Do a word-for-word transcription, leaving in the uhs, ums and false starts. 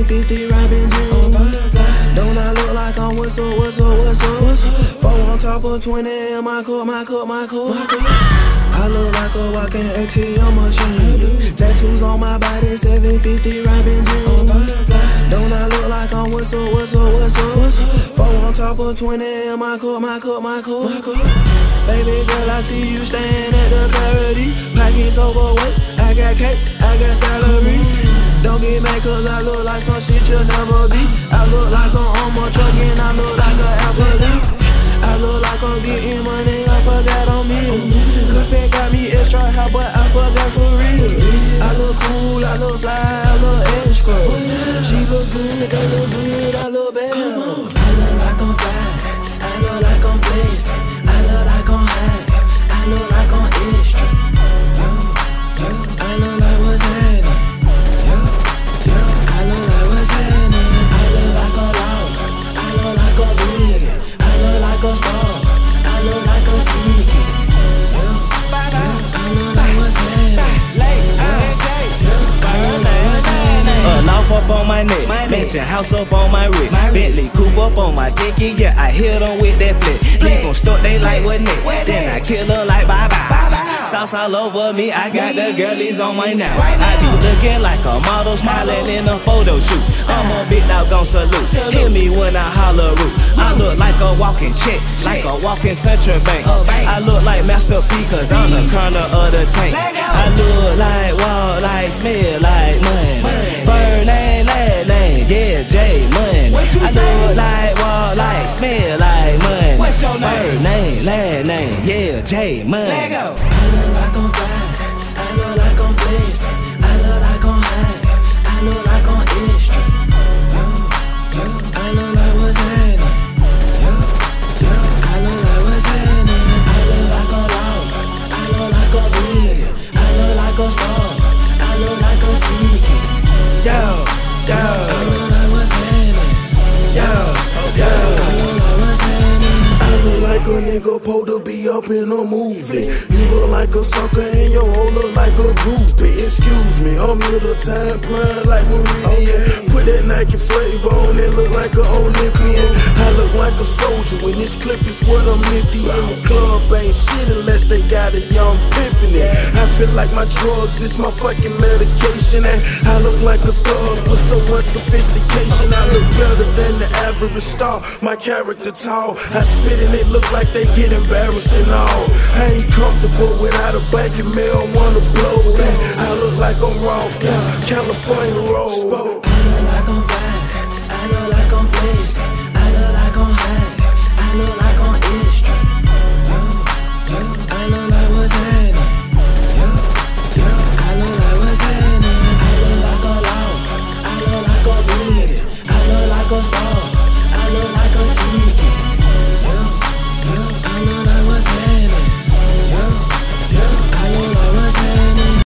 seven fifty Robin jeans. Don't I look like I'm what's up, what's up, what's up? What's up? Four on top of twenty in my cup, my cup, my cup. I look like a walking A T M machine. Tattoos on my body, seven fifty Robin jeans. Don't I look like I'm what's up, what's up, what's up? What's up? Four on top of twenty in my cup, my cup, my cup. Baby girl, I see you staying at the Clarity. Pockets overweight, I got cake, I got salary. Don't get mad cause I look like some shit you'll never be. I look like I'm on my truck and I look like an athlete. I look like I'm getting money, I forgot on me. Coupe got me extra hot, but I forgot for real. I look cool, I look fly, I look extra. She look good, they look good, I look bad. I look like I'm fly, I look like I'm flexing. I look like I'm high, I look like I'm extra. I look like what's happening. I look like what's happening. I look like a loud, I look like a big, I look like a star, I look like a ticket. I look like what's happening. A loft up on my neck, mansion house up on my wrist, Bentley coupe up on my dicky, yeah, I hit them with that flick. Leave them stuck, they like what neck, then I kill her like bye bye. Sauce all over me, I got the girlies on my now. I be looking like a model, smiling in a photo shoot. I'm a big dog gon' salute, hear me when I holler root. I look like a walking check, like a walking central bank. I look like Master P cause I'm the corner of the tank. I look like, walk like, smell like money. First name, last name, yeah, J Money. I look like, walk like, smell like money. First name, last name, yeah, J Money. I look like I'm fly, I look like I'm flexing. I look like I'm high, I look like I'm extra. I look like what's happening. I look like what's happening. I look like a loud, I look like a big, I look like a star, I look like a ticket. Yo, yo, I look like what's happening. Yo, yo, I look like what's happening. I look like a nigga supposed to be up in a movie. You look like a sucker and your hoe look like a groupie. Excuse me, I'm middle time grind like Meridian. Put that Nike flavor on it, look like an Olympian. I look like a soldier when this clip is what I'm empty. In the club ain't shit unless they got a young pimpin' it. I feel like my drugs is my fucking medication. And I look like a thug with so much sophistication. I look better than the average star. My character tall, I spit and it look like they get embarrassed and all. I ain't comfortable without a banking mail, wanna blow that. I look like I'm wrong, yeah, California roll. I look like I'm fly, I look like I'm flexing. I look like I'm high, I look like